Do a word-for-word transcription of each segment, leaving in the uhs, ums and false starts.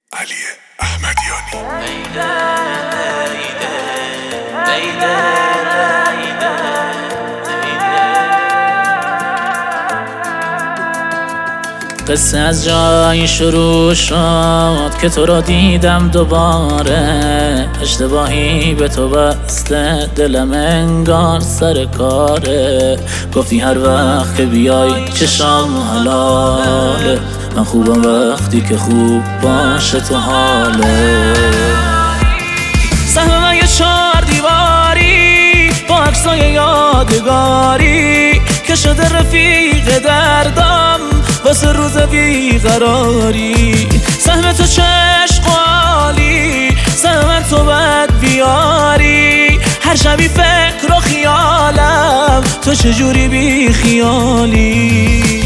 علی احمدیانی. قصه از جایی شروع شد که تو را دیدم دوباره، اشتباهی به تو بسته دلم انگار سر کاره. گفتی هر وقت که بیای چشام حلاله، من خوبم وقتی که خوب باشه تو حاله. سهم من یه چار دیواری با عکسای یادگاری که شده رفیق دردم واسه روز بیقراری. سهم تو چشم قالی، سهم من تو بد بیاری. هر شبی فکر و خیالم تو چجوری بی خیالی.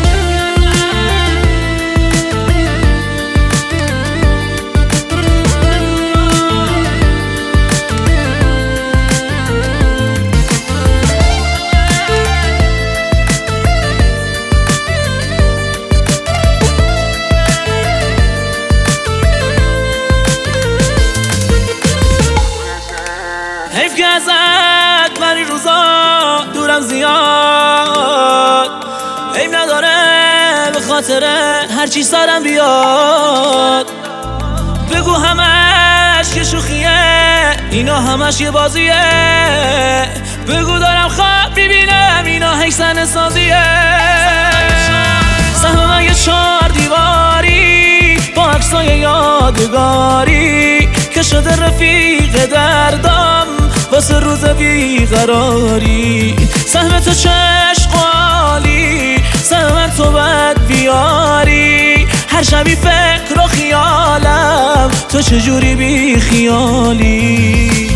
حیف که ازت من این روزا دورم زیاد، حیف نداره به خاطر هرچی سرم بیاد. بگو همش که شوخیه، اینا همش یه بازیه. بگو دارم خواب میبینم، اینا حیثن سازیه. سهم من یه چار دیواری با عکسای یادگاری که شده رفیق دردم واسه روز بیقراری. سهم تو چشم قالی، سهم من تو بد بیاری. هر شبی فکر و خیالم تو چجوری بی خیالی.